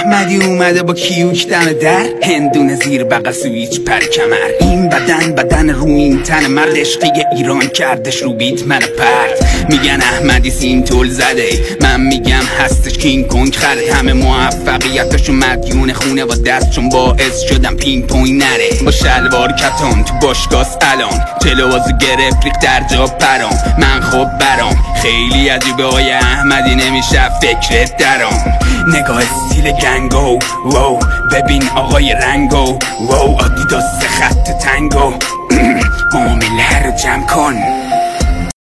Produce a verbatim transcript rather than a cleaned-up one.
احمدی اومده با کیوک دم در، هندونه زیر بغل سویچ پر کمر. این بدن بدن رو این تن مرد، عشقی ایران کردش رو بیت من پرد. میگن احمدی سیم تول زده، من میگم هستش کینگ کنگ خرد. همه موفقیتشو مدیون خونه و دست، چون باعث شدم پینگ پونگ نره. با شلوار کتان تو باشگاس الان، تلوازو گرفت ریخت در جا پرام. من خب برام خیلی عجیبه های احمدی، نمیشه فکرت درام. نگاه استیل گنگو واو، ببین آقای رنگو واو، آدیداس خط تنگو. معامله رو جمع کن